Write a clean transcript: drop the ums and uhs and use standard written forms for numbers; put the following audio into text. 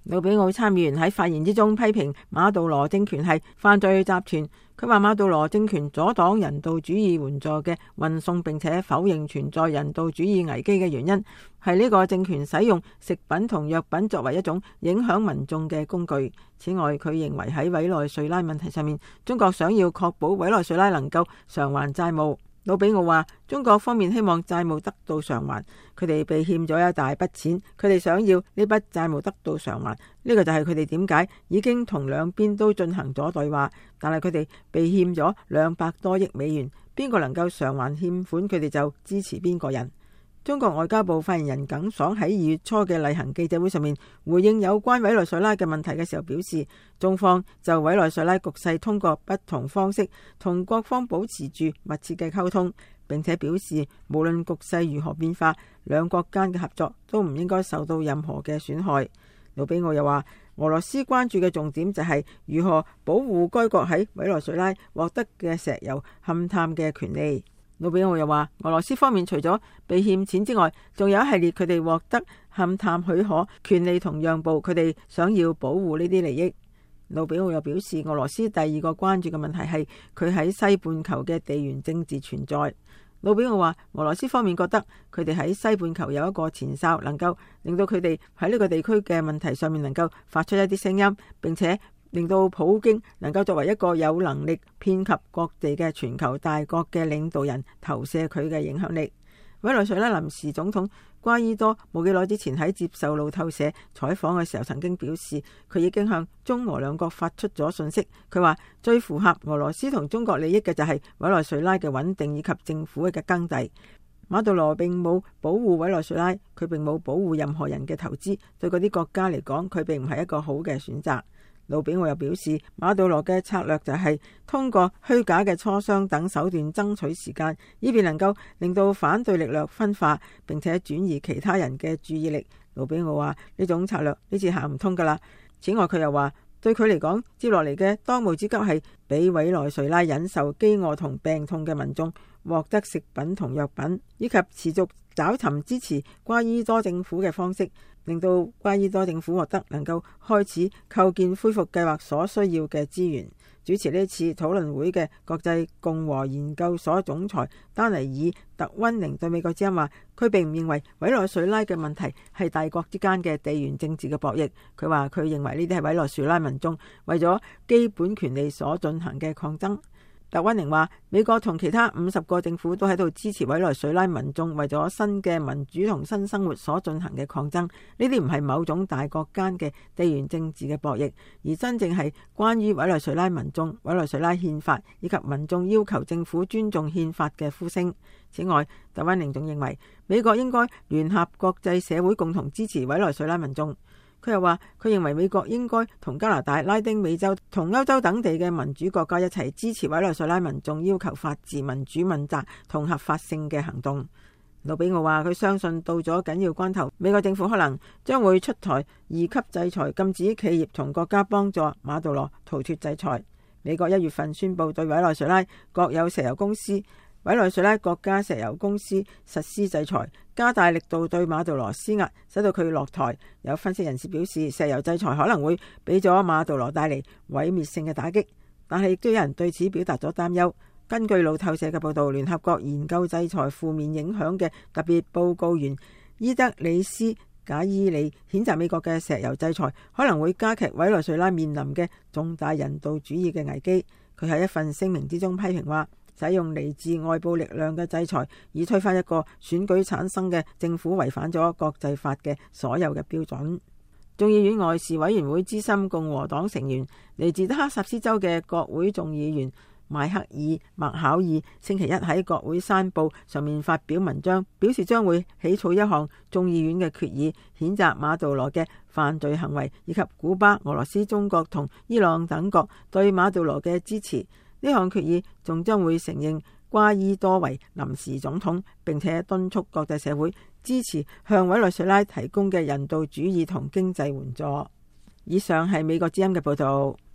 魯比奧參議員喺發言之中批評馬杜羅政權係犯罪集團。佢話馬杜羅政權阻擋人道主義援助嘅運送，並且否認存在人道主義危機嘅原因係呢個政權使用食品同藥品作為一種影響民眾嘅工具。此外，佢認為喺委內瑞拉問題上面，中國想要確保委內瑞拉能夠償還債務。魯比奧話，中國方面希望債務得到償還，佢哋被欠咗一大筆錢，佢哋想要呢筆債務得到償還，呢個就係佢哋點解已經同兩邊都進行咗對話，但係佢哋被欠咗200多億美元，邊個能夠償還欠款，佢哋就支持邊個人。中國外交部發言人耿爽喺2月初嘅例行記者會上面回應有關委內瑞拉嘅問題嘅時候表示，中方就委內瑞拉局勢通過不同方式同各方保持住密切嘅溝通，並且表示無論局勢如何變化，兩國間嘅合作都唔應該受到任何嘅損害。魯比奧又話，俄羅斯關注嘅重點就係如何保護該國喺委內瑞拉獲得嘅石油勘探嘅權利。魯比奧又話，俄羅斯方面除咗被欠錢之外，仲有一系列佢哋獲得勘探許可權利同讓步，佢哋想要保護呢啲利益。魯比奧又表示，俄羅斯第二個關注嘅問題係佢喺西半球嘅地緣政治存在。魯比奧話，俄羅斯方面覺得佢哋喺西半球有一個前哨，能夠令到佢哋喺呢個地區嘅問題上面能夠發出一啲聲音，並且令到普京能夠作為一個有能力遍及各地嘅全球大國嘅領導人投射佢嘅影響力。委內瑞拉臨時總統瓜伊多冇幾耐之前喺接受路透社採訪嘅時候曾經表示，佢已經向中俄兩國發出咗信息。佢話最符合俄羅斯同中國利益嘅就係委內瑞拉嘅穩定以及政府嘅耕地。馬杜羅並冇保護委內瑞拉，佢並冇保護任何人嘅投資，對嗰啲國家嚟講，佢並唔係一個好嘅選擇。魯比奧又表示，馬杜羅嘅策略就係通過虛假嘅磋商等手段爭取時間，以便能夠令到反對力量分化，並且轉移其他人嘅注意力。魯比奧話呢種策略呢次行唔通噶啦。此外，佢又話對佢嚟講，接落嚟嘅當務之急係俾委內瑞拉忍受飢餓同病痛嘅民眾獲得食品同藥品，以及持續找尋支持瓜伊多政府嘅方式，令到瓜伊多政府獲得能夠開始構建恢復計劃所需要嘅資源。主持呢次討論會嘅國際共和研究所總裁丹尼爾特溫寧對美國之音話，佢並唔認為委內瑞拉嘅問題係大國之間嘅地緣政治嘅博弈。佢話佢認為呢啲係委內瑞拉民眾為咗基本權利所進行嘅抗爭。特溫寧話，美國同其他50個政府都喺度支持委內瑞拉民眾為咗新嘅民主同新生活所進行嘅抗爭。呢啲唔係某種大國間嘅地緣政治嘅博弈，而真正係關於委內瑞拉民眾、委內瑞拉憲法以及民眾要求政府尊重憲法嘅呼聲。此外，特溫寧仲認為美國應該聯合國際社會共同支持委內瑞拉民眾。佢又話，佢認為美國應該同加拿大、拉丁美洲同歐洲等地嘅民主國家一齊支持委內瑞拉民眾要求法治、民主問責同合法性嘅行動。魯比奧話，佢相信到咗緊要關頭，美國政府可能將會出台2級制裁，禁止企業同國家幫助馬杜羅逃脫制裁。美國1月份宣布對委內瑞拉國有石油公司、委內瑞拉國家石油公司實施制裁，加大力度對馬杜羅施壓，使到佢落台。有分析人士表示，石油制裁可能會俾咗馬杜羅帶嚟毀滅性嘅打擊，但係亦都有人對此表達咗擔憂。根據路透社嘅報道，聯合國研究制裁負面影響嘅特別報告員伊德里斯賈伊里譴責美國嘅石油制裁可能會加劇委內瑞拉面臨嘅重大人道主義嘅危機。佢喺一份聲明之中批評話，使用嚟自外部力量嘅制裁以推翻一個選舉產生嘅政府，違反咗國際法嘅所有嘅標準。眾議院外事委員會資深共和黨成員嚟自德克薩斯州嘅國會眾議員邁克爾·麥考爾星期一喺國會山報上面發表文章，表示將會起草一項眾議院嘅決議，譴責馬杜羅嘅犯罪行為，以及古巴、俄羅斯、中國同伊朗等國對馬杜羅嘅支持。呢項決議仲將會承認瓜伊多為臨時總統，並且敦促國際社會支持向委內瑞拉提供嘅人道主義同經濟援助。以上係美國之音嘅報道。